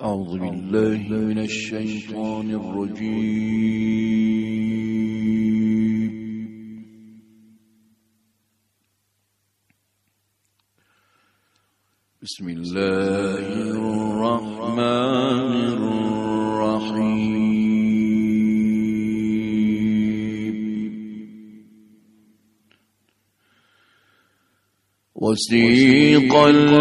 أعوذ بالله من الشيطان الرجيم. بسم الله الرحمن الرحيم. وسيق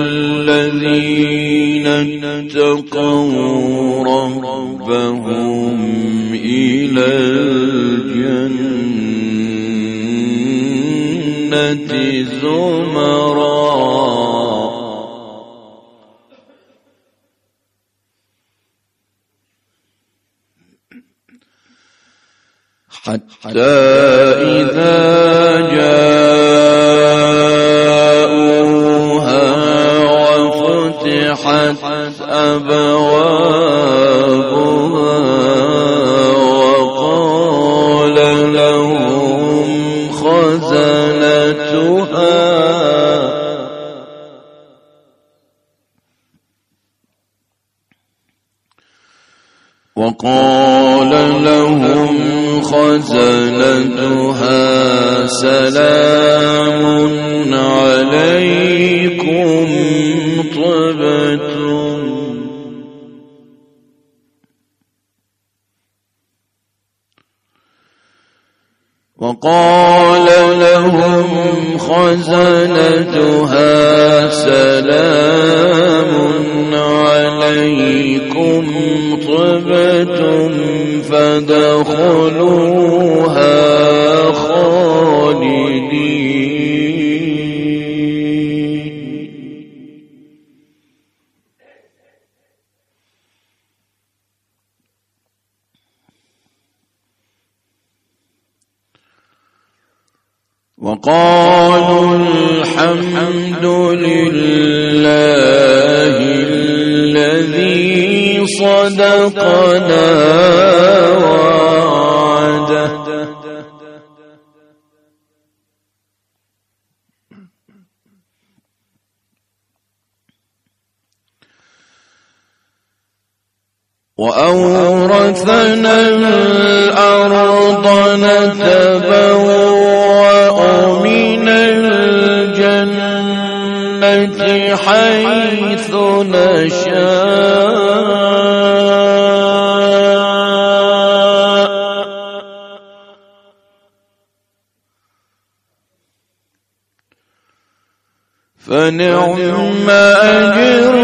الذين اتقوا ربهم إلى الجنة زمرا حتى إذا جاءوها وفتحت أبوابها وقال لهم خزنتها سلام عليكم طبتم. وقال لهم خزنتها سلام عليكم طبتم فادخلوها خالدين. وقالوا الحمد لله الذي صدقنا وعده وأورثنا الأرض نتبوأ من الجنة حيث نشاء فنعم أجر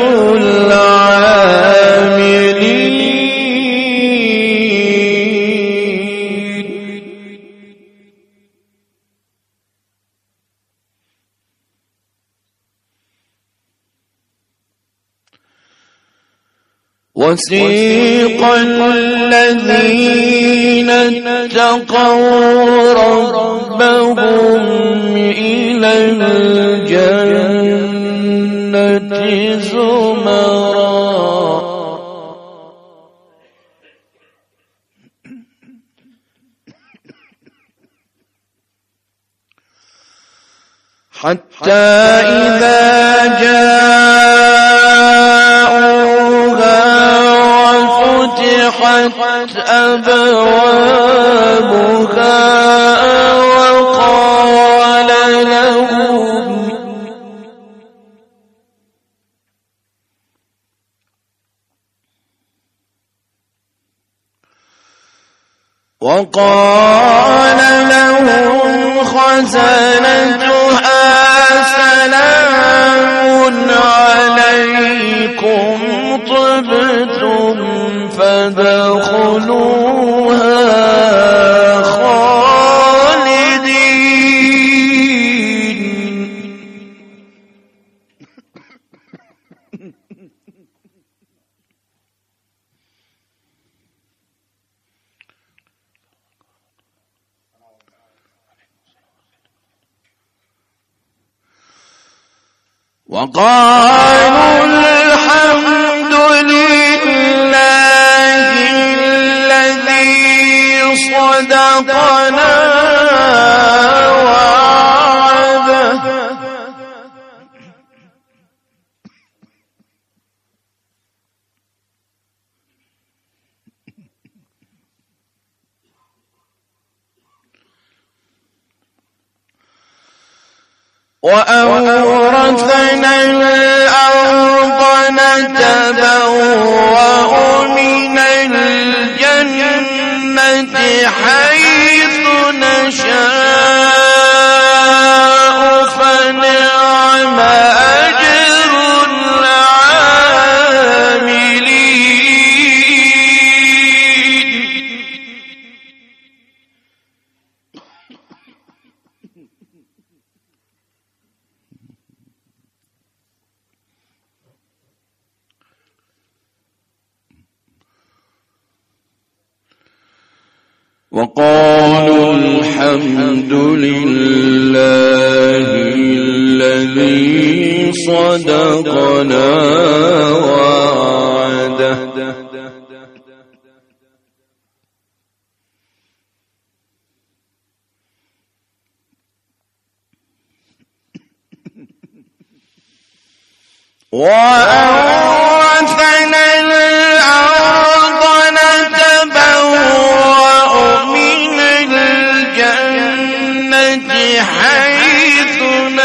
العاملين. وسيق الذين اتقوا ربهم إلى الجنة زمرا حتى إذا فتحت أبوابها وقال لهم خزنتها سلام عليكم طبتم فادخلوها خالدين. وقالوا الحمد لله الذي صدقنا وعده وأورثنا الأرض نتبوأ من الجنة حيث نشاء فنعم أجر العاملين. وقالوا الحمد لله الذي صدقنا وعده وأورثنا الأرض نتبوأ من الجنة حيث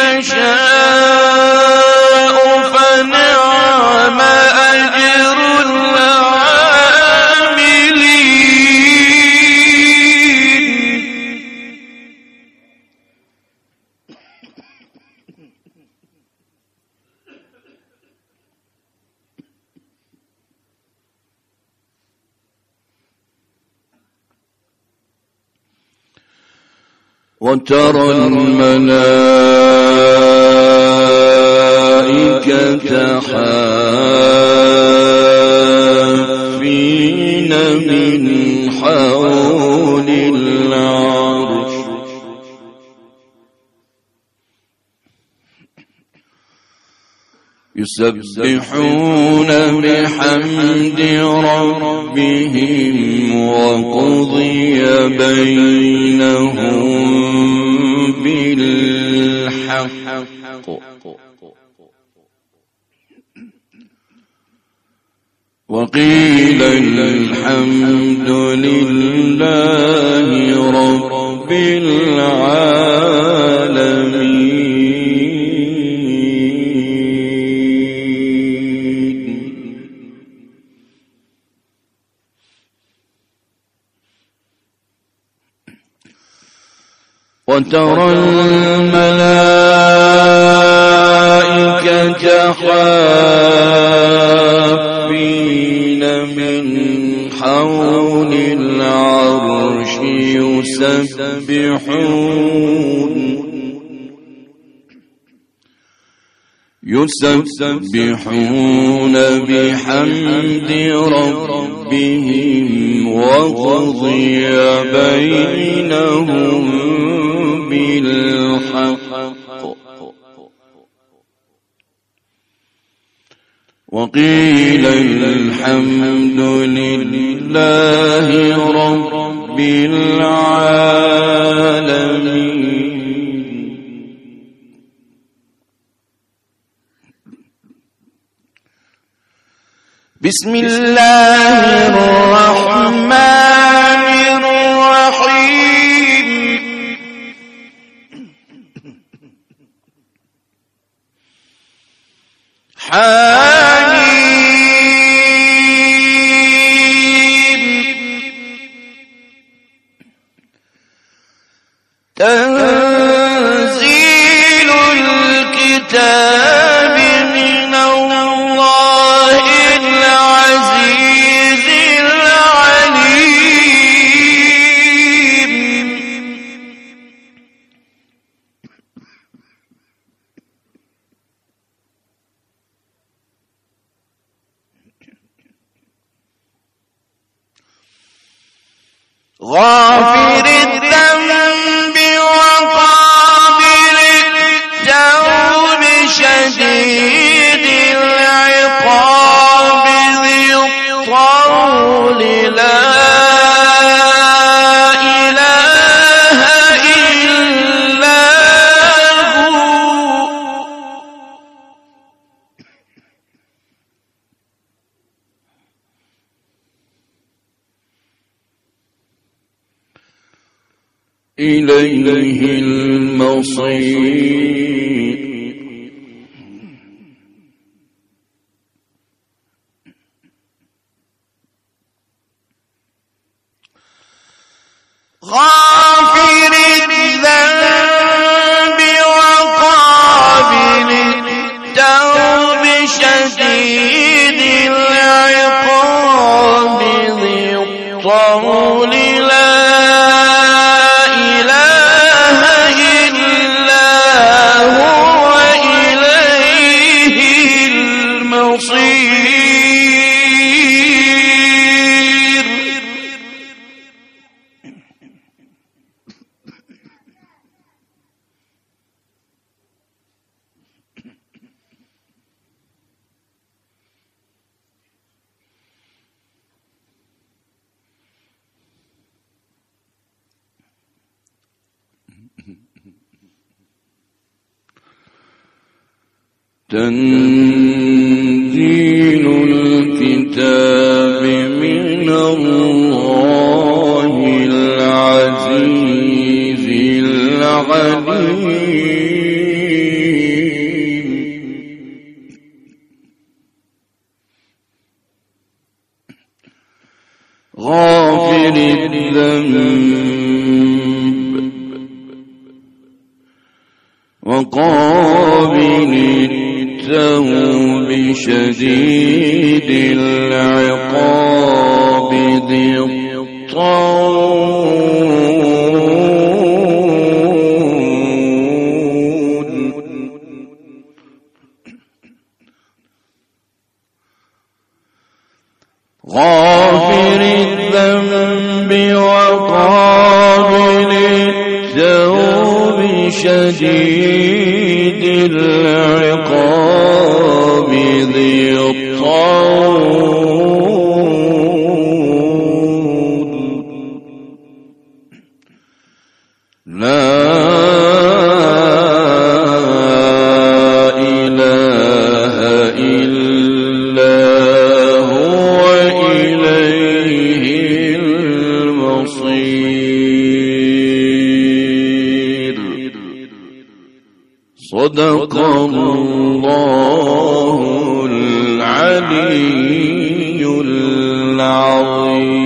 نشاء فنعم أجر العاملين. وترى الملائكة حافين من حول العرش يسبحون بحمد ربهم وقضي بينهم بالحق وقيل الحمد لله رب العالمين. وترى الملائكة حافين من حول العرش يسبحون بحمد ربهم وقضي بينهم بالحق وقيل الحمد لله رب العالمين. بسم الله الرحمن الرحيم. حميم تنزيل الكتاب من الله العزيز العليم. غافر الذنب وقابل التوب شديد العقاب ذي الطول لا إله إلا هو. إليه المصير. تنزيل الكتاب من الله العزيز العليم غافر الذنب وقابل التوب شديد العقاب ذي الطول غافر الذنب وقابل التوب شديد العقاب ذي الطول لا إله إلا هو إليه المصير صدق الله العلي العظيم.